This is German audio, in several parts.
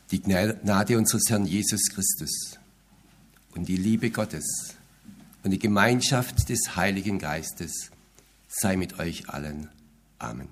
Die Gnade unseres Herrn Jesus Christus und die Liebe Gottes und die Gemeinschaft des Heiligen Geistes sei mit euch allen. Amen.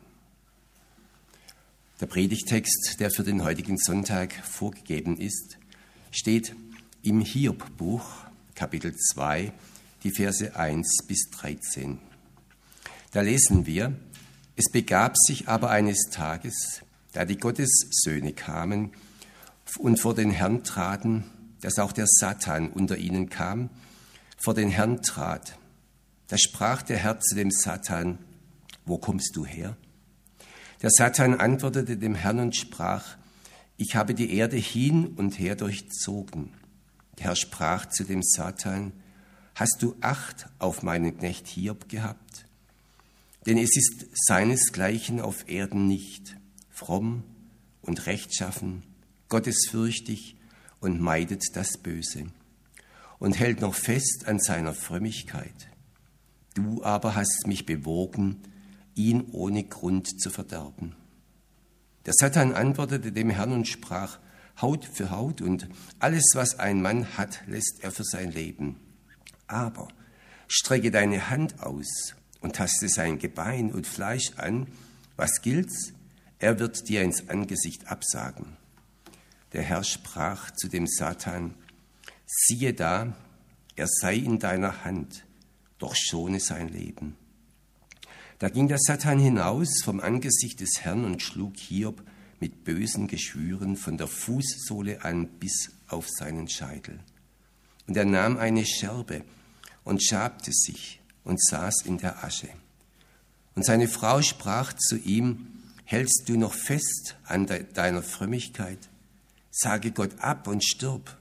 Der Predigtext, der für den heutigen Sonntag vorgegeben ist, steht im Hiob-Buch, Kapitel 2, die Verse 1 bis 13. Da lesen wir: Es begab sich aber eines Tages, da die Gottessöhne kamen und vor den Herrn traten, dass auch der Satan unter ihnen kam, vor den Herrn trat. Da sprach der Herr zu dem Satan: Wo kommst du her? Der Satan antwortete dem Herrn und sprach: Ich habe die Erde hin und her durchzogen. Der Herr sprach zu dem Satan: Hast du Acht auf meinen Knecht Hiob gehabt? Denn es ist seinesgleichen auf Erden nicht, fromm und rechtschaffen, gottesfürchtig und meidet das Böse und hält noch fest an seiner Frömmigkeit. Du aber hast mich bewogen, ihn ohne Grund zu verderben. Der Satan antwortete dem Herrn und sprach: Haut für Haut und alles, was ein Mann hat, lässt er für sein Leben. Aber strecke deine Hand aus und taste sein Gebein und Fleisch an. Was gilt's? Er wird dir ins Angesicht absagen. Der Herr sprach zu dem Satan: Siehe da, er sei in deiner Hand, doch schone sein Leben. Da ging der Satan hinaus vom Angesicht des Herrn und schlug Hiob mit bösen Geschwüren von der Fußsohle an bis auf seinen Scheitel. Und er nahm eine Scherbe und schabte sich und saß in der Asche. Und seine Frau sprach zu ihm: Hältst du noch fest an deiner Frömmigkeit? Sage Gott ab und stirb.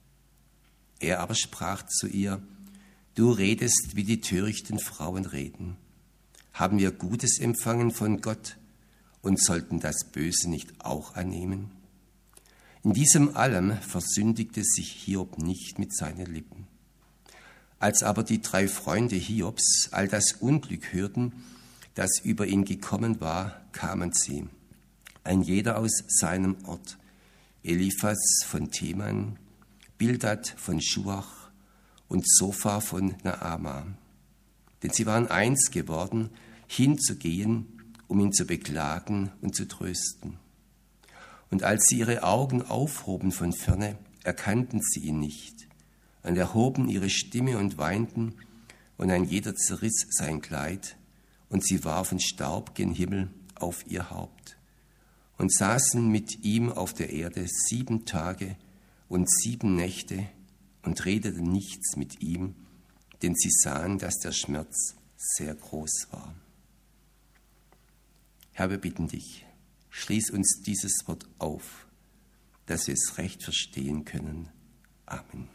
Er aber sprach zu ihr: Du redest, wie die törichten Frauen reden. Haben wir Gutes empfangen von Gott und sollten das Böse nicht auch annehmen? In diesem allem versündigte sich Hiob nicht mit seinen Lippen. Als aber die 3 Freunde Hiobs all das Unglück hörten, das über ihn gekommen war, kamen sie, ein jeder aus seinem Ort: Eliphaz von Teman, Bildad von Schuach und Zophar von Naama. Denn sie waren eins geworden, hinzugehen, um ihn zu beklagen und zu trösten. Und als sie ihre Augen aufhoben von ferne, erkannten sie ihn nicht, und erhoben ihre Stimme und weinten, und ein jeder zerriss sein Kleid, und sie warfen Staub gen Himmel auf ihr Haupt, und saßen mit ihm auf der Erde 7 Tage und 7 Nächte und redeten nichts mit ihm, denn sie sahen, dass der Schmerz sehr groß war. Herr, wir bitten dich, schließ uns dieses Wort auf, dass wir es recht verstehen können. Amen.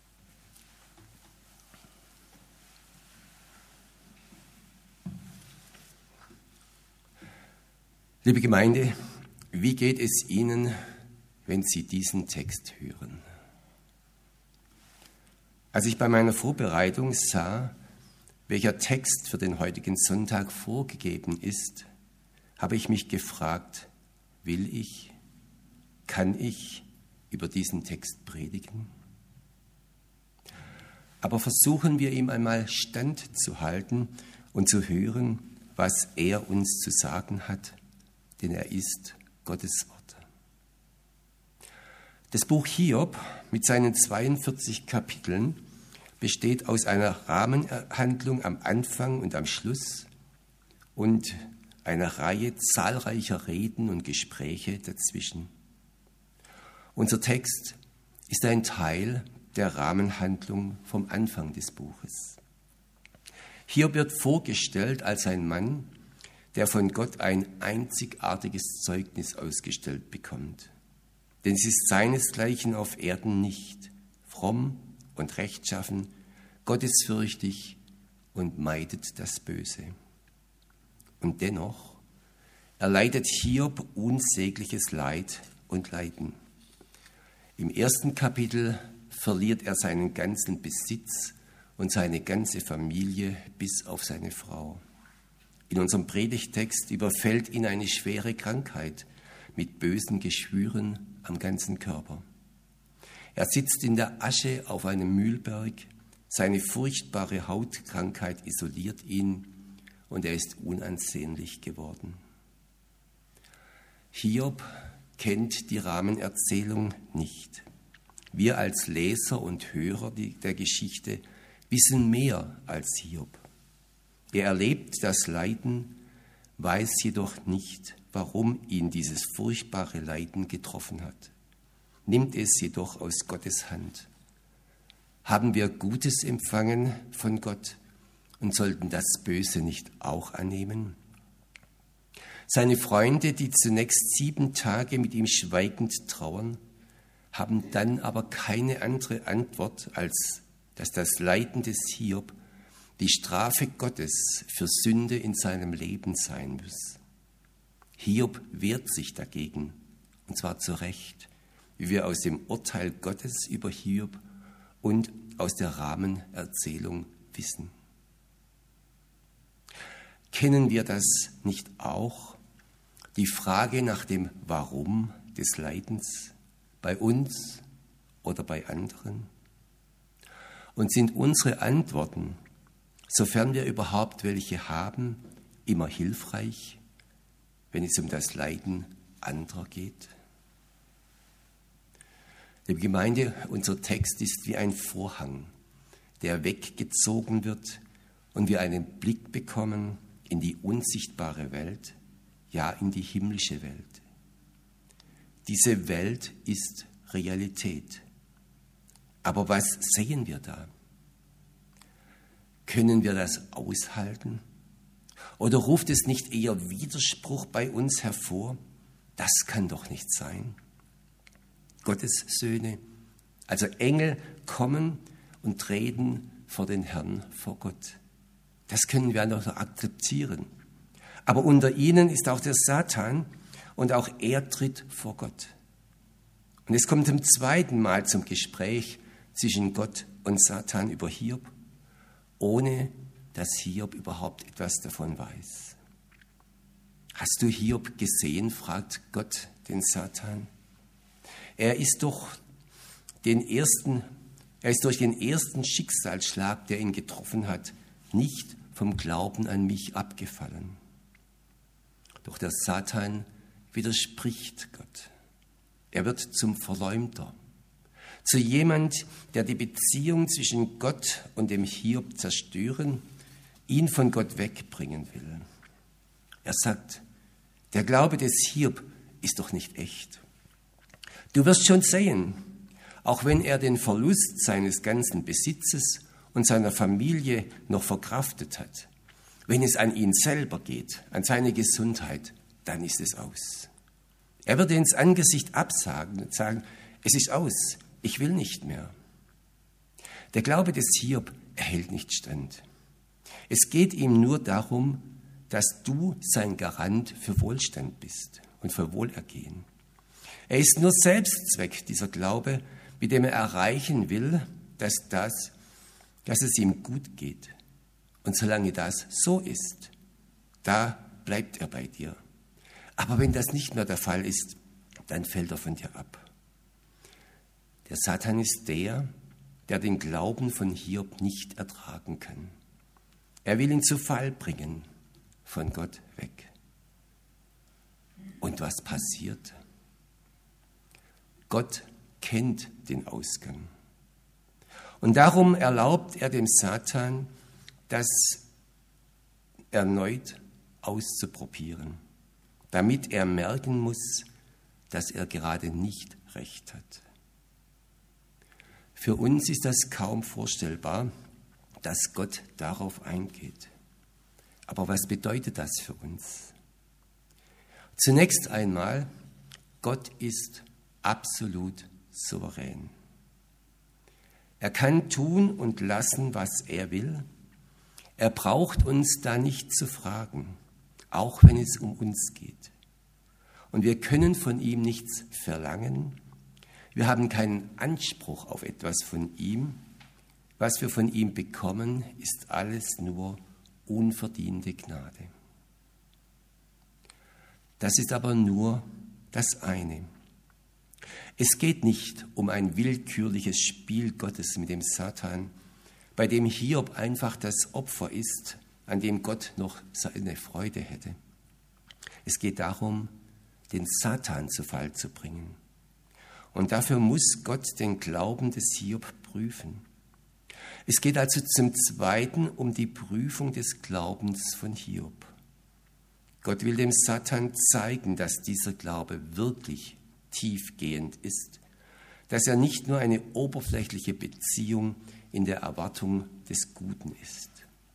Liebe Gemeinde, wie geht es Ihnen, wenn Sie diesen Text hören? Als ich bei meiner Vorbereitung sah, welcher Text für den heutigen Sonntag vorgegeben ist, habe ich mich gefragt: kann ich über diesen Text predigen? Aber versuchen wir ihm einmal standzuhalten und zu hören, was er uns zu sagen hat, denn er ist Gottes Wort. Das Buch Hiob mit seinen 42 Kapiteln besteht aus einer Rahmenhandlung am Anfang und am Schluss und einer Reihe zahlreicher Reden und Gespräche dazwischen. Unser Text ist ein Teil der Rahmenhandlung vom Anfang des Buches. Hiob wird vorgestellt als ein Mann, der von Gott ein einzigartiges Zeugnis ausgestellt bekommt. Denn es ist seinesgleichen auf Erden nicht, fromm und rechtschaffen, gottesfürchtig und meidet das Böse. Und dennoch erleidet Hiob unsägliches Leid und Leiden. Im 1. Kapitel verliert er seinen ganzen Besitz und seine ganze Familie bis auf seine Frau. In unserem Predigtext überfällt ihn eine schwere Krankheit mit bösen Geschwüren am ganzen Körper. Er sitzt in der Asche auf einem Mühlberg, seine furchtbare Hautkrankheit isoliert ihn und er ist unansehnlich geworden. Hiob kennt die Rahmenerzählung nicht. Wir als Leser und Hörer der Geschichte wissen mehr als Hiob. Er erlebt das Leiden, weiß jedoch nicht, warum ihn dieses furchtbare Leiden getroffen hat, nimmt es jedoch aus Gottes Hand. Haben wir Gutes empfangen von Gott und sollten das Böse nicht auch annehmen? Seine Freunde, die zunächst 7 Tage mit ihm schweigend trauern, haben dann aber keine andere Antwort, als dass das Leiden des Hiob die Strafe Gottes für Sünde in seinem Leben sein muss. Hiob wehrt sich dagegen, und zwar zu Recht, wie wir aus dem Urteil Gottes über Hiob und aus der Rahmenerzählung wissen. Kennen wir das nicht auch? Die Frage nach dem Warum des Leidens bei uns oder bei anderen? Und sind unsere Antworten, sofern wir überhaupt welche haben, immer hilfreich, wenn es um das Leiden anderer geht? Liebe Gemeinde, unser Text ist wie ein Vorhang, der weggezogen wird und wir einen Blick bekommen in die unsichtbare Welt, ja in die himmlische Welt. Diese Welt ist Realität. Aber was sehen wir da? Können wir das aushalten? Oder ruft es nicht eher Widerspruch bei uns hervor? Das kann doch nicht sein. Gottes Söhne, also Engel, kommen und treten vor den Herrn, vor Gott. Das können wir noch akzeptieren. Aber unter ihnen ist auch der Satan und auch er tritt vor Gott. Und es kommt zum zweiten Mal zum Gespräch zwischen Gott und Satan über Hiob, ohne dass Hiob überhaupt etwas davon weiß. Hast du Hiob gesehen, fragt Gott den Satan. Er ist durch den ersten Schicksalsschlag, der ihn getroffen hat, nicht vom Glauben an mich abgefallen. Doch der Satan widerspricht Gott. Er wird zum Verleumder, zu jemand, der die Beziehung zwischen Gott und dem Hiob zerstören, ihn von Gott wegbringen will. Er sagt, der Glaube des Hiob ist doch nicht echt. Du wirst schon sehen, auch wenn er den Verlust seines ganzen Besitzes und seiner Familie noch verkraftet hat, wenn es an ihn selber geht, an seine Gesundheit, dann ist es aus. Er würde ins Angesicht absagen und sagen, es ist aus, ich will nicht mehr. Der Glaube des Hiob erhält nicht stand. Es geht ihm nur darum, dass du sein Garant für Wohlstand bist und für Wohlergehen. Er ist nur Selbstzweck, dieser Glaube, mit dem er erreichen will, dass es ihm gut geht. Und solange das so ist, da bleibt er bei dir. Aber wenn das nicht mehr der Fall ist, dann fällt er von dir ab. Der Satan ist der den Glauben von Hiob nicht ertragen kann. Er will ihn zu Fall bringen, von Gott weg. Und was passiert? Gott kennt den Ausgang. Und darum erlaubt er dem Satan, das erneut auszuprobieren, damit er merken muss, dass er gerade nicht recht hat. Für uns ist das kaum vorstellbar, dass Gott darauf eingeht. Aber was bedeutet das für uns? Zunächst einmal, Gott ist absolut souverän. Er kann tun und lassen, was er will. Er braucht uns da nicht zu fragen, auch wenn es um uns geht. Und wir können von ihm nichts verlangen. Wir haben keinen Anspruch auf etwas von ihm. Was wir von ihm bekommen, ist alles nur unverdiente Gnade. Das ist aber nur das eine. Es geht nicht um ein willkürliches Spiel Gottes mit dem Satan, bei dem Hiob einfach das Opfer ist, an dem Gott noch seine Freude hätte. Es geht darum, den Satan zu Fall zu bringen. Und dafür muss Gott den Glauben des Hiob prüfen. Es geht also zum Zweiten um die Prüfung des Glaubens von Hiob. Gott will dem Satan zeigen, dass dieser Glaube wirklich tiefgehend ist, dass er nicht nur eine oberflächliche Beziehung in der Erwartung des Guten ist.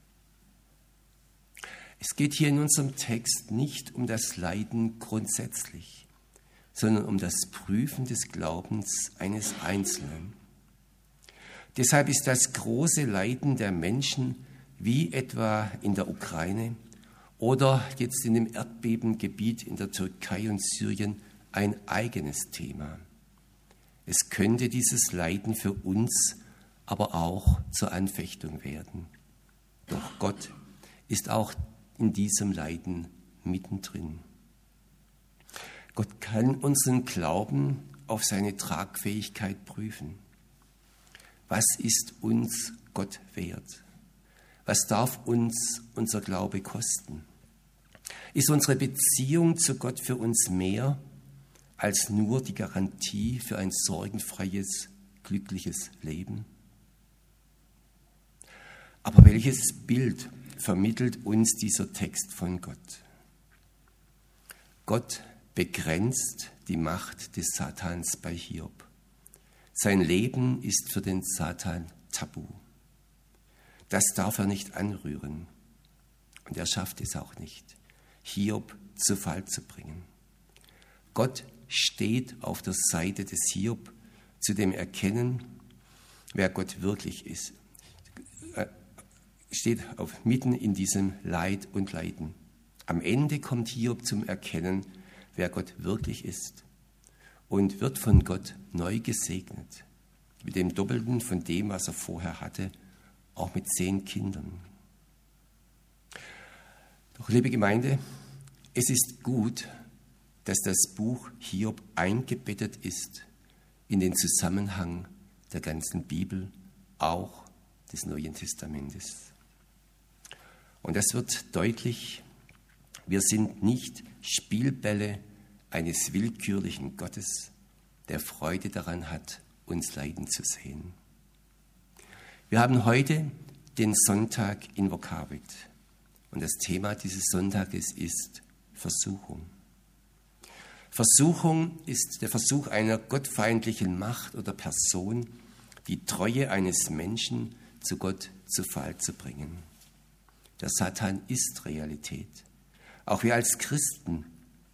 Es geht hier in unserem Text nicht um das Leiden grundsätzlich, sondern um das Prüfen des Glaubens eines Einzelnen. Deshalb ist das große Leiden der Menschen, wie etwa in der Ukraine oder jetzt in dem Erdbebengebiet in der Türkei und Syrien, ein eigenes Thema. Es könnte dieses Leiden für uns aber auch zur Anfechtung werden. Doch Gott ist auch in diesem Leiden mittendrin. Gott kann unseren Glauben auf seine Tragfähigkeit prüfen. Was ist uns Gott wert? Was darf uns unser Glaube kosten? Ist unsere Beziehung zu Gott für uns mehr als nur die Garantie für ein sorgenfreies, glückliches Leben? Aber welches Bild vermittelt uns dieser Text von Gott? Gott begrenzt die Macht des Satans bei Hiob. Sein Leben ist für den Satan tabu. Das darf er nicht anrühren. Und er schafft es auch nicht, Hiob zu Fall zu bringen. Gott steht auf der Seite des Hiob, zu dem Erkennen, wer Gott wirklich ist. Steht mitten in diesem Leid und Leiden. Am Ende kommt Hiob zum Erkennen, wer Gott wirklich ist und wird von Gott neu gesegnet, mit dem Doppelten von dem, was er vorher hatte, auch mit 10 Kindern. Doch, liebe Gemeinde, es ist gut, dass das Buch Hiob eingebettet ist in den Zusammenhang der ganzen Bibel, auch des Neuen Testamentes. Und das wird deutlich, wir sind nicht Spielbälle eines willkürlichen Gottes, der Freude daran hat, uns leiden zu sehen. Wir haben heute den Sonntag in Vokabit und das Thema dieses Sonntages ist Versuchung. Versuchung ist der Versuch einer gottfeindlichen Macht oder Person, die Treue eines Menschen zu Gott zu Fall zu bringen. Der Satan ist Realität. Auch wir als Christen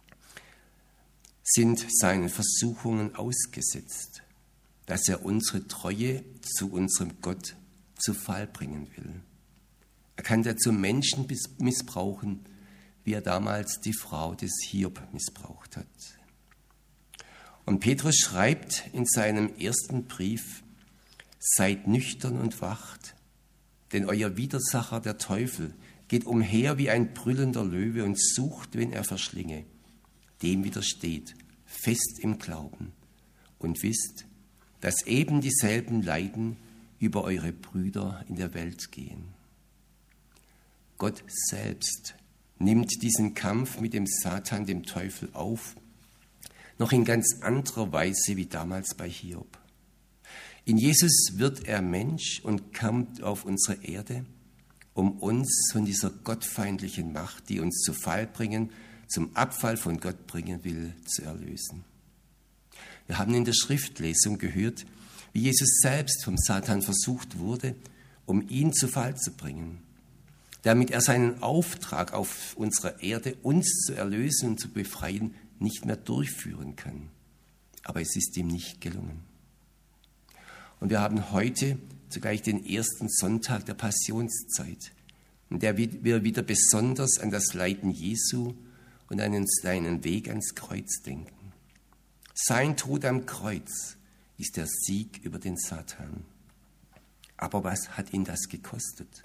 sind seinen Versuchungen ausgesetzt, dass er unsere Treue zu unserem Gott zu Fall bringen will. Er kann dazu Menschen missbrauchen, wie er damals die Frau des Hiob missbraucht hat. Und Petrus schreibt in seinem ersten Brief: Seid nüchtern und wacht, denn euer Widersacher, der Teufel, geht umher wie ein brüllender Löwe und sucht, wen er verschlinge. Dem widersteht, fest im Glauben, und wisst, dass eben dieselben Leiden über eure Brüder in der Welt gehen. Gott selbst nimmt diesen Kampf mit dem Satan, dem Teufel, auf, noch in ganz anderer Weise wie damals bei Hiob. In Jesus wird er Mensch und kommt auf unsere Erde, um uns von dieser gottfeindlichen Macht, die uns zu Fall bringen, zum Abfall von Gott bringen will, zu erlösen. Wir haben in der Schriftlesung gehört, wie Jesus selbst vom Satan versucht wurde, um ihn zu Fall zu bringen, damit er seinen Auftrag auf unserer Erde, uns zu erlösen und zu befreien, nicht mehr durchführen kann. Aber es ist ihm nicht gelungen. Und wir haben heute zugleich den ersten Sonntag der Passionszeit, in der wir wieder besonders an das Leiden Jesu und an seinen Weg ans Kreuz denken. Sein Tod am Kreuz ist der Sieg über den Satan. Aber was hat ihn das gekostet?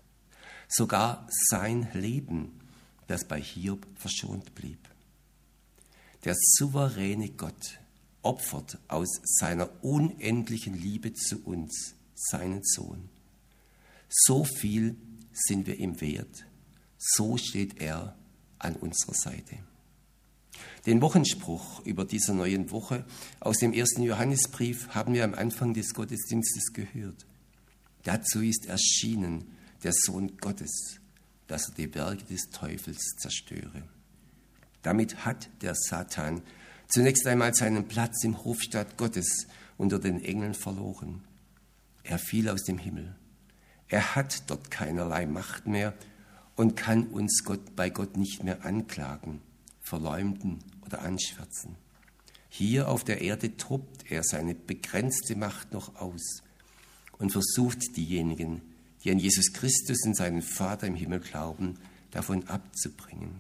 Sogar sein Leben, das bei Hiob verschont blieb. der souveräne Gott, opfert aus seiner unendlichen Liebe zu uns seinen Sohn. So viel sind wir ihm wert, so steht er an unserer Seite. Den Wochenspruch über dieser neuen Woche aus dem 1. Johannesbrief haben wir am Anfang des Gottesdienstes gehört. Dazu ist erschienen der Sohn Gottes, dass er die Werke des Teufels zerstöre. Damit hat der Satan zunächst einmal seinen Platz im Hofstaat Gottes unter den Engeln verloren. Er fiel aus dem Himmel. Er hat dort keinerlei Macht mehr und kann uns bei Gott nicht mehr anklagen, verleumden oder anschwärzen. Hier auf der Erde tobt er seine begrenzte Macht noch aus und versucht diejenigen, die an Jesus Christus und seinen Vater im Himmel glauben, davon abzubringen.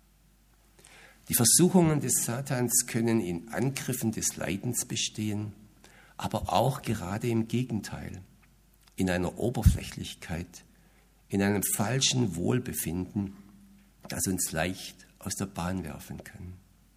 Die Versuchungen des Satans können in Angriffen des Leidens bestehen, aber auch gerade im Gegenteil, in einer Oberflächlichkeit, in einem falschen Wohlbefinden, das uns leicht aus der Bahn werfen kann.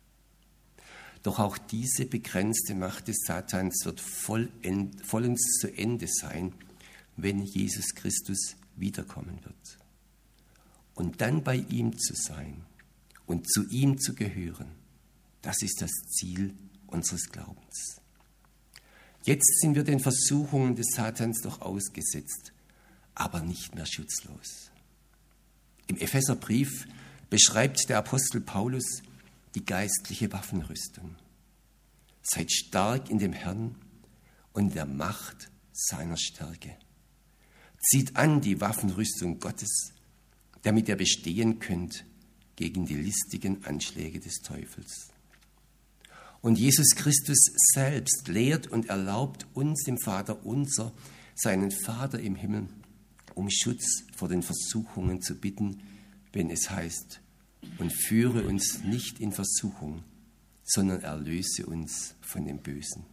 Doch auch diese begrenzte Macht des Satans wird vollends zu Ende sein, wenn Jesus Christus wiederkommen wird. Und dann bei ihm zu sein und zu ihm zu gehören, das ist das Ziel unseres Glaubens. Jetzt sind wir den Versuchungen des Satans doch ausgesetzt, aber nicht mehr schutzlos. Im Epheserbrief beschreibt der Apostel Paulus die geistliche Waffenrüstung. Seid stark in dem Herrn und in der Macht seiner Stärke. Zieht an die Waffenrüstung Gottes, damit ihr bestehen könnt gegen die listigen Anschläge des Teufels. Und Jesus Christus selbst lehrt und erlaubt uns im Vater unser, seinen Vater im Himmel, um Schutz vor den Versuchungen zu bitten, wenn es heißt, und führe uns nicht in Versuchung, sondern erlöse uns von dem Bösen.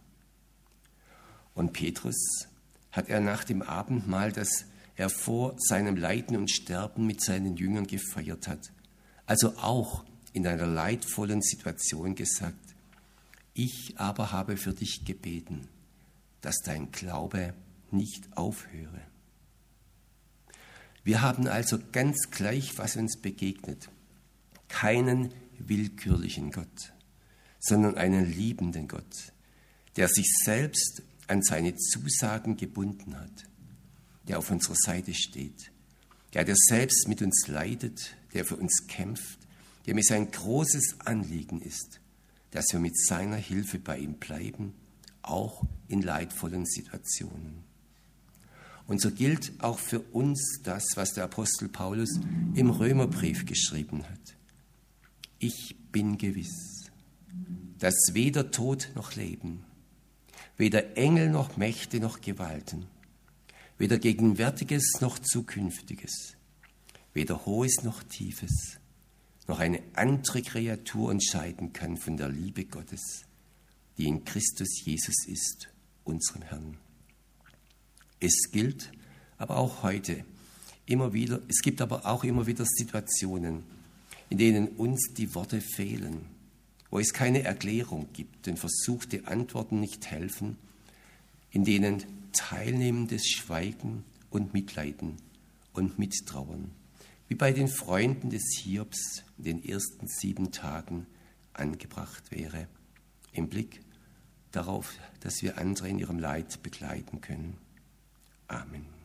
Und Petrus hat er nach dem Abendmahl, das er vor seinem Leiden und Sterben mit seinen Jüngern gefeiert hat, also auch in einer leidvollen Situation gesagt, ich aber habe für dich gebeten, dass dein Glaube nicht aufhöre. Wir haben also ganz gleich, was uns begegnet, keinen willkürlichen Gott, sondern einen liebenden Gott, der sich selbst an seine Zusagen gebunden hat, der auf unserer Seite steht, der selbst mit uns leidet, der für uns kämpft, dem es ein großes Anliegen ist, dass wir mit seiner Hilfe bei ihm bleiben, auch in leidvollen Situationen. Und so gilt auch für uns das, was der Apostel Paulus im Römerbrief geschrieben hat. Ich bin gewiss, dass weder Tod noch Leben, weder Engel noch Mächte noch Gewalten, weder Gegenwärtiges noch Zukünftiges, weder Hohes noch Tiefes, noch eine andere Kreatur uns scheiden kann von der Liebe Gottes, die in Christus Jesus ist, unserem Herrn. Es gilt aber auch heute immer wieder, es gibt aber auch immer wieder Situationen, in denen uns die Worte fehlen, wo es keine Erklärung gibt, denn versuchte Antworten nicht helfen, in denen teilnehmendes Schweigen und Mitleiden und Mittrauern, wie bei den Freunden des Hiobs in den ersten 7 Tagen angebracht wäre, im Blick darauf, dass wir andere in ihrem Leid begleiten können. Amen.